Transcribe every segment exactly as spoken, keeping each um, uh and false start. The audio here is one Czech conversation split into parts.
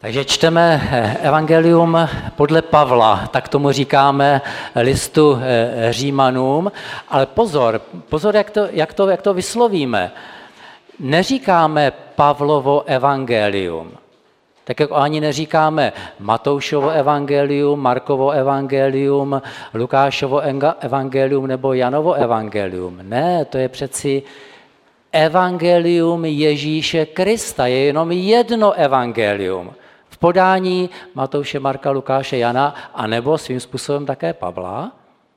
Takže čteme evangelium podle Pavla, tak tomu říkáme listu Římanům, ale pozor, pozor, jak to, jak to, jak to vyslovíme. Neříkáme Pavlovo evangelium, tak jako ani neříkáme Matoušovo evangelium, Markovo evangelium, Lukášovo evangelium nebo Janovo evangelium. Ne, to je přeci evangelium Ježíše Krista, je jenom jedno evangelium. V podání Matouše, Marka, Lukáše, Jana a nebo svým způsobem také Pavla.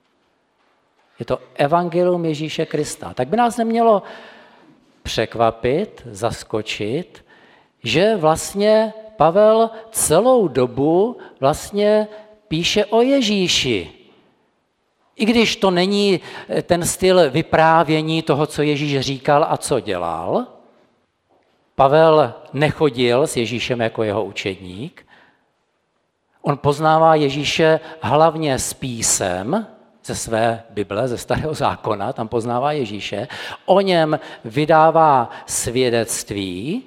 Je to evangelium Ježíše Krista. Tak by nás nemělo překvapit, zaskočit, že vlastně Pavel celou dobu vlastně píše o Ježíši. I když to není ten styl vyprávění toho, co Ježíš říkal a co dělal, Pavel nechodil s Ježíšem jako jeho učedník. On poznává Ježíše hlavně z písem, ze své Bible, ze Starého zákona, tam poznává Ježíše. O něm vydává svědectví.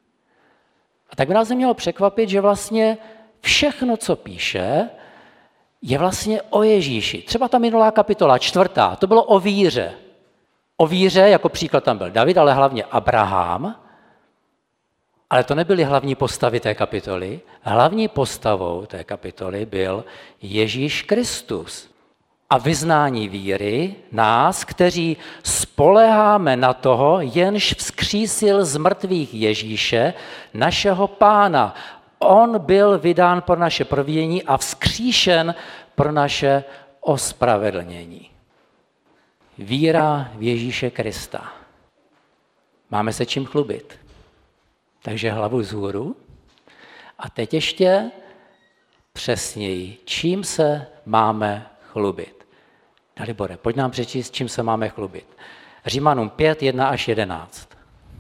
A tak by nás nemělo překvapit, že vlastně všechno, co píše, je vlastně o Ježíši. Třeba ta minulá kapitola, čtvrtá, to bylo o víře. O víře, jako příklad tam byl David, ale hlavně Abraham. Ale to nebyly hlavní postavy té kapitoly. Hlavní postavou té kapitoly byl Ježíš Kristus. A vyznání víry nás, kteří spoléháme na toho, jenž vzkřísil z mrtvých Ježíše, našeho Pána. On byl vydán pro naše provinění a vzkříšen pro naše ospravedlnění. Víra v Ježíše Krista. Máme se čím chlubit. Takže hlavu vzhůru. A teď ještě přesněji, čím se máme chlubit. Dalibore, pojď nám přečíst, čím se máme chlubit. Římanům pět, jedna až jedenáct.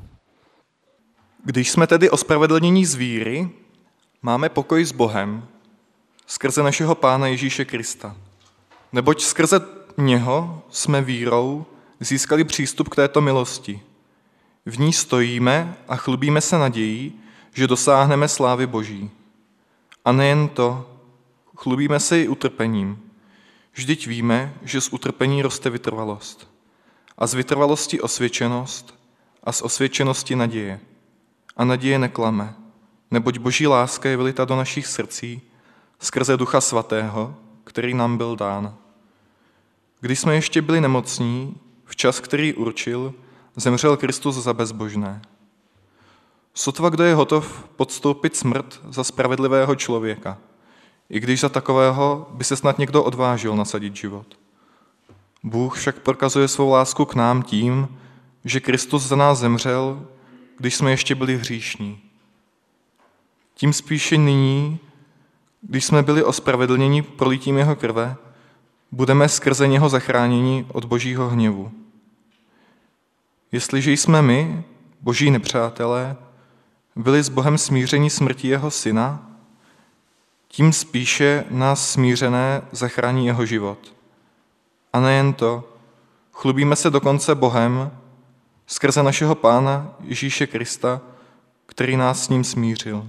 Když jsme tedy ospravedlnění z víry, máme pokoj s Bohem skrze našeho Pána Ježíše Krista. Neboť skrze něho jsme vírou získali přístup k této milosti. V ní stojíme a chlubíme se nadějí, že dosáhneme slávy Boží. A nejen to, chlubíme se i utrpením. Vždyť víme, že z utrpení roste vytrvalost. A z vytrvalosti osvědčenost a z osvědčenosti naděje. A naděje neklame, neboť Boží láska je vylita do našich srdcí skrze Ducha Svatého, který nám byl dán. Když jsme ještě byli nemocní, v čas, který určil, zemřel Kristus za bezbožné. Sotva kdo je hotov podstoupit smrt za spravedlivého člověka, i když za takového by se snad někdo odvážil nasadit život. Bůh však prokazuje svou lásku k nám tím, že Kristus za nás zemřel, když jsme ještě byli hříšní. Tím spíše nyní, když jsme byli ospravedlněni prolitím jeho krve, budeme skrze něho zachráněni od Božího hněvu. Jestliže jsme my, Boží nepřátelé, byli s Bohem smířeni smrtí jeho syna, tím spíše nás smířené zachrání jeho život. A nejen to, chlubíme se dokonce Bohem skrze našeho Pána Ježíše Krista, který nás s ním smířil.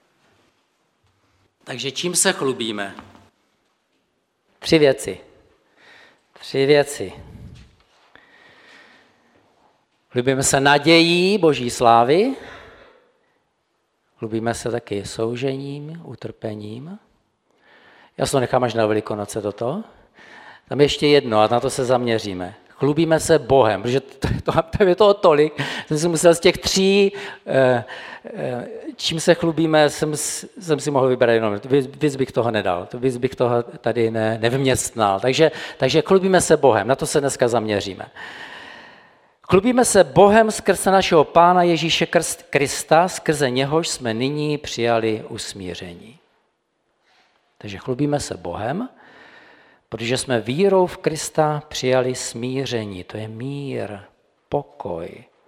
Takže čím se chlubíme? Tři věci. Tři věci. Chlubíme se nadějí Boží slávy, chlubíme se taky soužením, utrpením. Já si to nechám až na Velikonoce toto. Tam ještě jedno a na to se zaměříme. Chlubíme se Bohem, protože to, to, to je toho tolik. Jsem si musel z těch tří, eh, eh, čím se chlubíme, jsem, jsem si mohl vybrat jenom. Víc bych toho nedal, víc bych toho tady ne, nevměstnal. Takže, takže chlubíme se Bohem, na to se dneska zaměříme. Chlubíme se Bohem skrze našeho Pána Ježíše Krista, skrze něhož jsme nyní přijali usmíření. Takže chlubíme se Bohem, protože jsme vírou v Krista přijali smíření. To je mír, pokoj.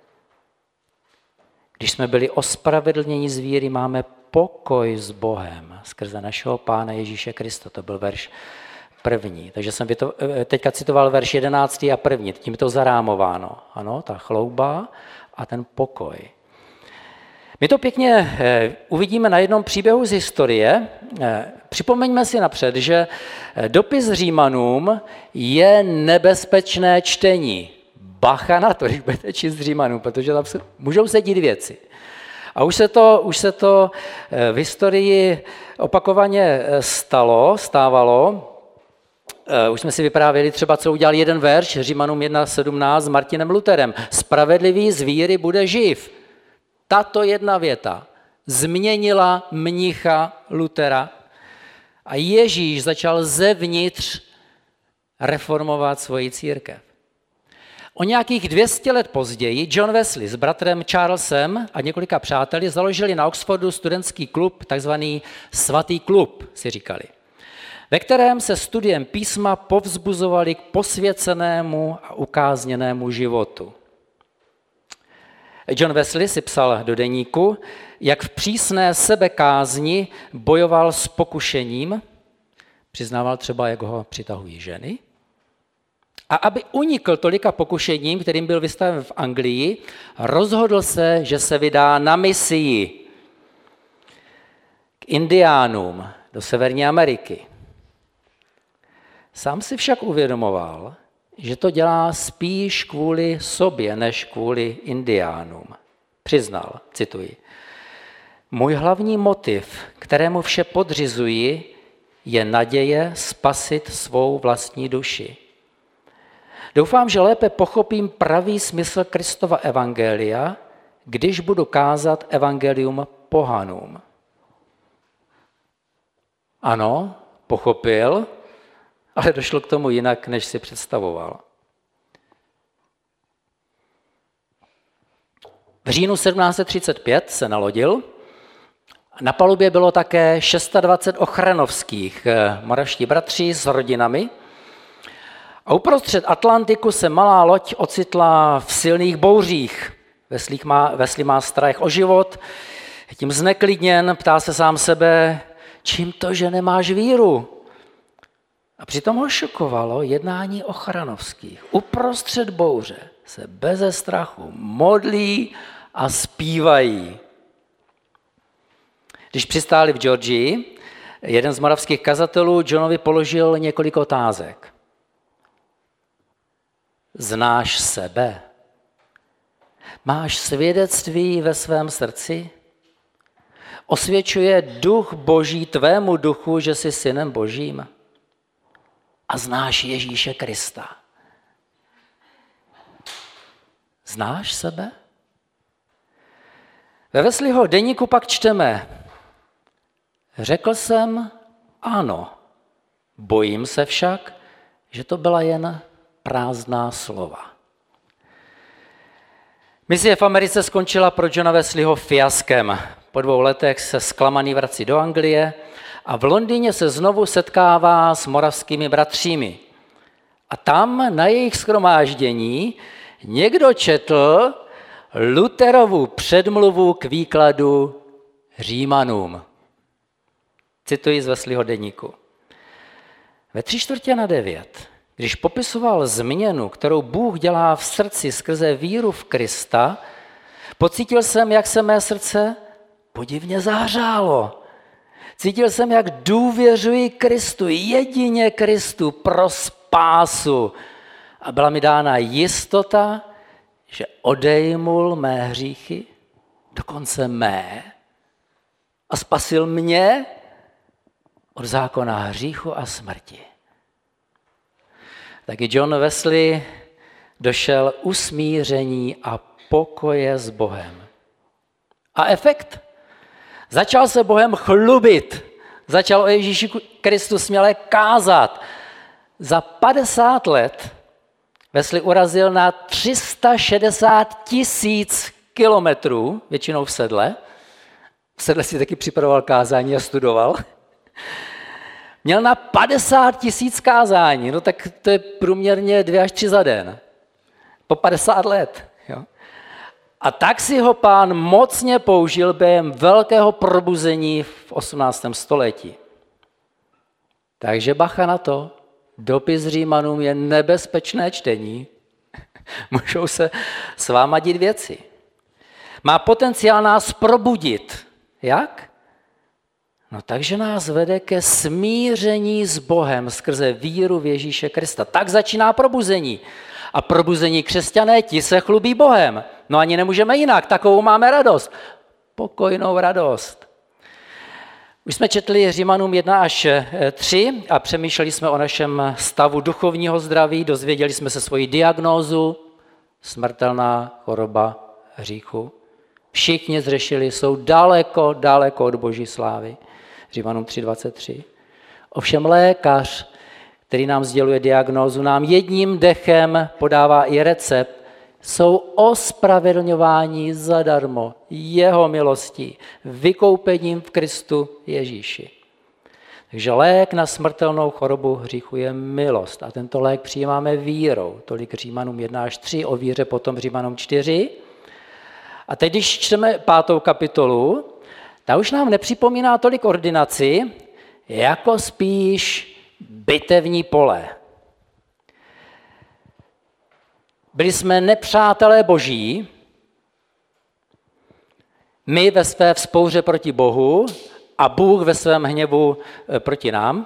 Když jsme byli ospravedlněni z víry, máme pokoj s Bohem skrze našeho Pána Ježíše Krista. To byl verš první. Takže jsem to, teďka citoval verš jedenáctý a první. Tím je to zarámováno. Ano, ta chlouba a ten pokoj. My to pěkně uvidíme na jednom příběhu z historie. Připomeňme si napřed, že dopis Římanům je nebezpečné čtení. Bacha na to, když budete číst Římanům, protože tam se, můžou se dít věci. A už se to, už se to v historii opakovaně stalo, stávalo. Už jsme si vyprávěli třeba, co udělal jeden verš, Římanům jedna sedmnáct s Martinem Lutherem. Spravedlivý z víry bude živ. Tato jedna věta změnila mnicha Luthera a Ježíš začal zevnitř reformovat svoji církev. O nějakých dvě stě let později John Wesley s bratrem Charlesem a několika přáteli založili na Oxfordu studentský klub, takzvaný Svatý klub, si říkali, ve kterém se studiem písma povzbuzovali k posvěcenému a ukázněnému životu. John Wesley si psal do deníku, jak v přísné sebekázni bojoval s pokušením, přiznával třeba, jak ho přitahují ženy, a aby unikl tolika pokušením, kterým byl vystaven v Anglii, rozhodl se, že se vydá na misii k indiánům do Severní Ameriky. Sám si však uvědomoval, že to dělá spíš kvůli sobě, než kvůli indiánům. Přiznal, cituji, můj hlavní motiv, kterému vše podřizuji, je naděje spasit svou vlastní duši. Doufám, že lépe pochopím pravý smysl Kristova evangelia, když budu kázat evangelium pohanům. Ano, pochopil, ale došlo k tomu jinak, než si představoval. V říjnu sedmnáct set třicet pět se nalodil. Na palubě bylo také dvacet šest ochranovských moravští bratří s rodinami. A uprostřed Atlantiku se malá loď ocitla v silných bouřích. Wesley má, Wesley má strach o život, je tím zneklidněn, ptá se sám sebe, čím to, že nemáš víru? A přitom ho šokovalo jednání ochranovských. Uprostřed bouře se beze strachu modlí a zpívají. Když přistáli v Georgii, jeden z moravských kazatelů Johnovi položil několik otázek. Znáš sebe? Máš svědectví ve svém srdci? Osvědčuje duch Boží tvému duchu, že jsi synem Božím? A znáš Ježíše Krista? Znáš sebe? Ve Wesleyho deníku pak čteme, řekl jsem ano, bojím se však, že to byla jen prázdná slova. Misie v Americe skončila pro Johna Wesleyho fiaskem. Po dvou letech se zklamaný vrací do Anglie a v Londýně se znovu setkává s moravskými bratřími. A tam na jejich shromáždění někdo četl Lutherovu předmluvu k výkladu Římanům. Cituji z Wesleyho deníku. Ve tři čtvrtě na devět, když popisoval změnu, kterou Bůh dělá v srdci skrze víru v Krista, pocítil jsem, jak se mé srdce podivně zahřálo. Cítil jsem, jak důvěřuji Kristu, jedině Kristu pro spásu. A byla mi dána jistota, že odejmul mé hříchy, dokonce mé, a spasil mě od zákona hříchu a smrti. Taky John Wesley došel usmíření a pokoje s Bohem. A efekt? Začal se Bohem chlubit. Začal o Ježíši Kristu směle kázat. Za padesát let Wesley urazil na tři sta šedesát tisíc kilometrů, většinou v sedle. V sedle si taky připravoval kázání a studoval. Měl na padesát tisíc kázání, no tak to je průměrně dvě až tři za den. Po padesát let. Jo. A tak si ho Pán mocně použil během velkého probuzení v osmnáctém století. Takže bacha na to, dopis Římanům je nebezpečné čtení. Můžou se s váma dít věci. Má potenciál nás probudit. Jak? No takže nás vede ke smíření s Bohem skrze víru v Ježíše Krista. Tak začíná probuzení. A probuzení křesťané, ti se chlubí Bohem. No ani nemůžeme jinak, takovou máme radost. Pokojnou radost. Už jsme četli Římanům jedna až tři a přemýšleli jsme o našem stavu duchovního zdraví, dozvěděli jsme se svoji diagnózu, smrtelná choroba hříchu. Všichni zřešili, jsou daleko, daleko od Boží slávy. Římanům tři dvacet tři. Ovšem lékař, který nám sděluje diagnózu, nám jedním dechem podává i recept, jsou ospravedlňováni zadarmo jeho milostí, vykoupením v Kristu Ježíši. Takže lék na smrtelnou chorobu hříchu je milost a tento lék přijímáme vírou. Tolik Římanům jedna až tři, o víře potom Římanům čtyři. A teď, když čteme pátou kapitolu, ta už nám nepřipomíná tolik ordinaci, jako spíš bitevní pole. Byli jsme nepřátelé Boží, my ve své vzpouře proti Bohu a Bůh ve svém hněvu proti nám.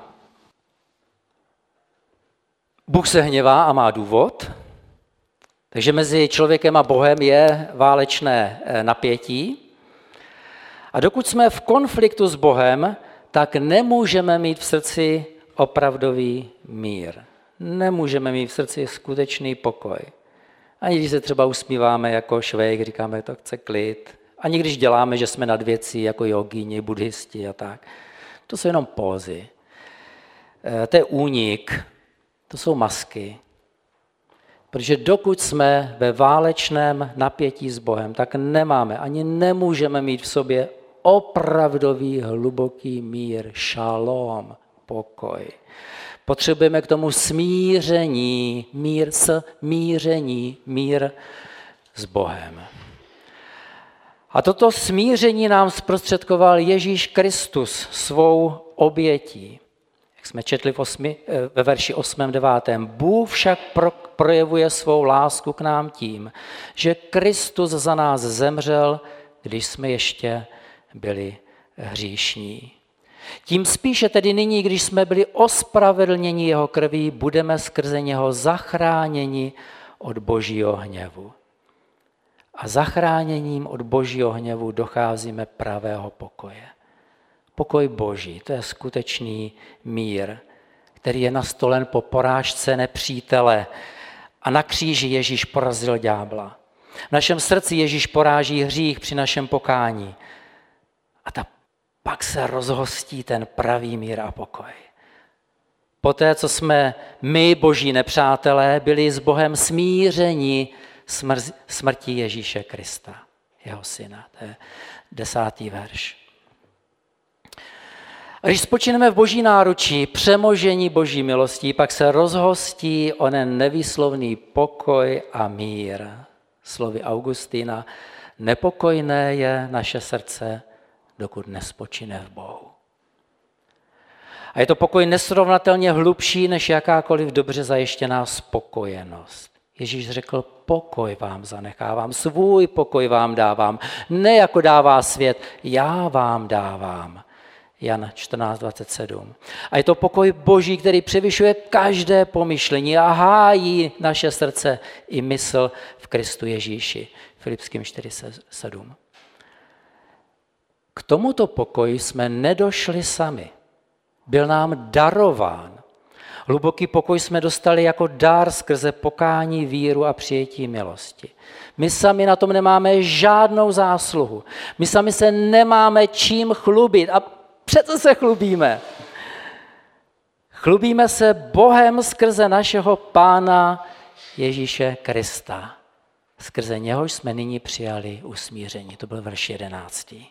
Bůh se hněvá a má důvod, takže mezi člověkem a Bohem je válečné napětí. A dokud jsme v konfliktu s Bohem, tak nemůžeme mít v srdci opravdový mír. Nemůžeme mít v srdci skutečný pokoj. Ani když se třeba usmíváme jako švejk, říkáme, to chce klid. Ani když děláme, že jsme nad věcí jako jogíni, buddhisti a tak. To jsou jenom pózy. To je únik, to jsou masky. Protože dokud jsme ve válečném napětí s Bohem, tak nemáme, ani nemůžeme mít v sobě opravdový hluboký mír, šalom, pokoj. Potřebujeme k tomu smíření, mír s míření, mír s Bohem. A toto smíření nám zprostředkoval Ježíš Kristus svou obětí. Jak jsme četli v osmi, ve verši osmém devátém. Bůh však pro, projevuje svou lásku k nám tím, že Kristus za nás zemřel, když jsme ještě byli hříšní. Tím spíše tedy nyní, když jsme byli ospravedlněni jeho krví, budeme skrze něho zachráněni od Božího hněvu. A zachráněním od Božího hněvu docházíme pravého pokoje. Pokoj Boží, to je skutečný mír, který je nastolen po porážce nepřítele. A na kříži Ježíš porazil ďábla. V našem srdci Ježíš poráží hřích při našem pokání. A ta pak se rozhostí ten pravý mír a pokoj. Poté, co jsme my, Boží nepřátelé, byli s Bohem smířeni smr- smrtí Ježíše Krista, jeho syna. To je desátý verš. A když spočineme v Boží náručí, přemožení Boží milostí, pak se rozhostí onen nevýslovný pokoj a mír. Slovy Augustína, nepokojné je naše srdce, dokud nespočine v Bohu. A je to pokoj nesrovnatelně hlubší, než jakákoliv dobře zajištěná spokojenost. Ježíš řekl, pokoj vám zanechávám, svůj pokoj vám dávám, ne jako dává svět, já vám dávám. Jan čtrnáct dvacet sedm. A je to pokoj Boží, který převyšuje každé pomyšlení a hájí naše srdce i mysl v Kristu Ježíši. Filipským čtyři sedm. K tomuto pokoji jsme nedošli sami. Byl nám darován. Hluboký pokoj jsme dostali jako dar skrze pokání, víru a přijetí milosti. My sami na tom nemáme žádnou zásluhu. My sami se nemáme čím chlubit. A přece se chlubíme. Chlubíme se Bohem skrze našeho Pána Ježíše Krista. Skrze něhož jsme nyní přijali usmíření. To byl verš jedenáctý.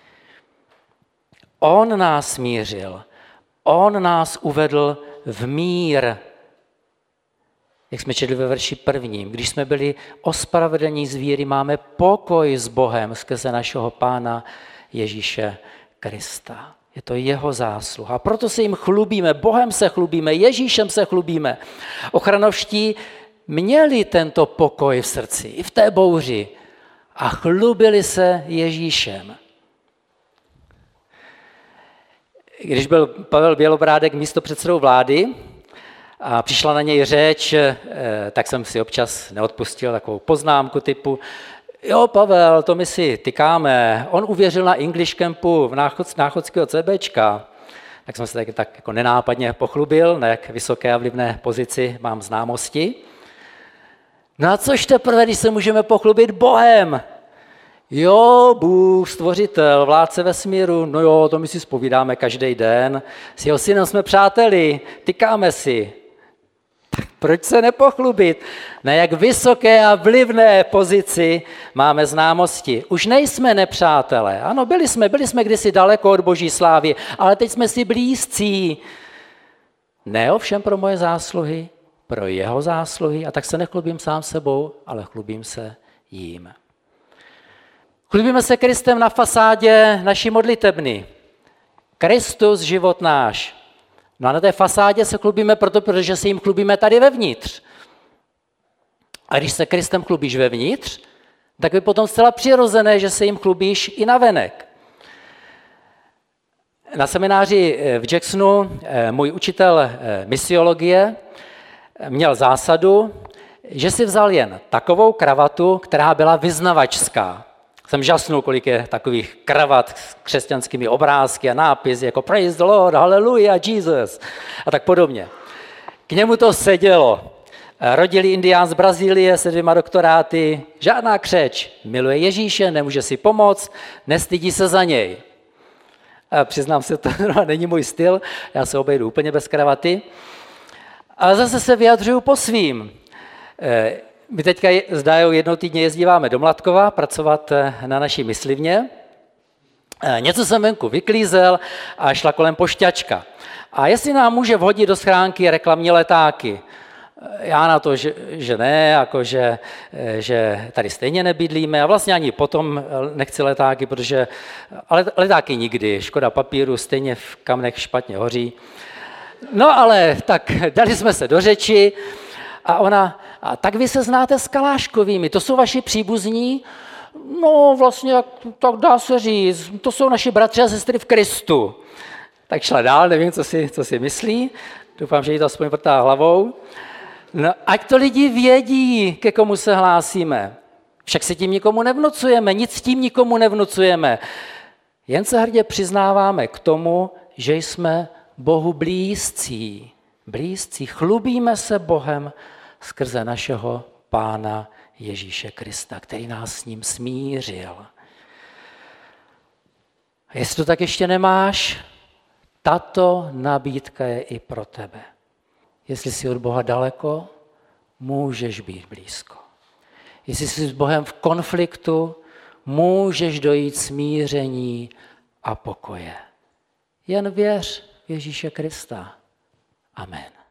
On nás smířil. On nás uvedl v mír. Jak jsme četli ve verši prvním. Když jsme byli ospravedlněni z víry, máme pokoj s Bohem skrze našeho Pána Ježíše Krista. Je to jeho zásluha. Proto se jim chlubíme, Bohem se chlubíme, Ježíšem se chlubíme. Ochranovští měli tento pokoj v srdci, i v té bouři. a chlubili se Ježíšem. Když byl Pavel Bělobrádek místopředsedou vlády a přišla na něj řeč, tak jsem si občas neodpustil takovou poznámku typu jo, Pavel, to my si tykáme, on uvěřil na English Campu v náchod, náchodského CBčka. Tak jsem se tak, tak jako nenápadně pochlubil, na jak vysoké a vlivné pozici mám známosti. No a což teprve, když se můžeme pochlubit Bohem? Jo, Bůh, stvořitel, vládce vesmíru, no jo, to my si zpovídáme každý den. S jeho synem jsme přáteli, tykáme si. Tak proč se nepochlubit? Na jak vysoké a vlivné pozici máme známosti. Už nejsme nepřátelé. Ano, byli jsme, byli jsme kdysi daleko od boží slávy, ale teď jsme si blízcí. Ne ovšem pro moje zásluhy, pro jeho zásluhy, a tak se nechlubím sám sebou, ale chlubím se jím. Chlubíme se Kristem na fasádě naší modlitebny. Kristus, život náš. No a na té fasádě se chlubíme proto, protože se jim chlubíme tady vevnitř. A když se Kristem chlubíš vevnitř, tak je potom zcela přirozené, že se jim chlubíš i navenek. Na semináři v Jacksonu můj učitel misiologie měl zásadu, že si vzal jen takovou kravatu, která byla vyznavačská. Jsem žasnul, kolik je takových kravat s křesťanskými obrázky a nápisy jako Praise the Lord, Hallelujah, Jesus a tak podobně. K němu to sedělo. Rodilý indián z Brazílie se dvěma doktoráty, žádná křeč, miluje Ježíše, nemůže si pomoct, nestydí se za něj. A přiznám se, to není můj styl, já se obejdu úplně bez kravaty. Ale zase se vyjadřuju po svým. My teďka s Dájou jednou týdně jezdíváme do Mladkova pracovat na naší myslivně. Něco jsem venku vyklízel a šla kolem pošťačka. A jestli nám může vhodit do schránky reklamní letáky. Já na to, že, že ne, jako že, že tady stejně nebydlíme a vlastně ani potom nechci letáky, protože ale letáky nikdy, škoda papíru, stejně v kamnech špatně hoří. No ale tak dali jsme se do řeči a ona, a tak vy se znáte s Kaláškovými, to jsou vaši příbuzní? No vlastně, tak dá se říct, to jsou naši bratři a sestry v Kristu. Tak šla dál, nevím, co si, co si myslí, doufám, že jí to aspoň vrtá hlavou. No, ať to lidi vědí, ke komu se hlásíme. Však se tím nikomu nevnucujeme, nic tím nikomu nevnucujeme. Jen se hrdě přiznáváme k tomu, že jsme Bohu blízcí. Blízcí, chlubíme se Bohem skrze našeho Pána Ježíše Krista, který nás s ním smířil. A jestli to tak ještě nemáš, tato nabídka je i pro tebe. Jestli jsi od Boha daleko, můžeš být blízko. Jestli jsi s Bohem v konfliktu, můžeš dojít smíření a pokoje. Jen věř v Ježíše Krista. Amen.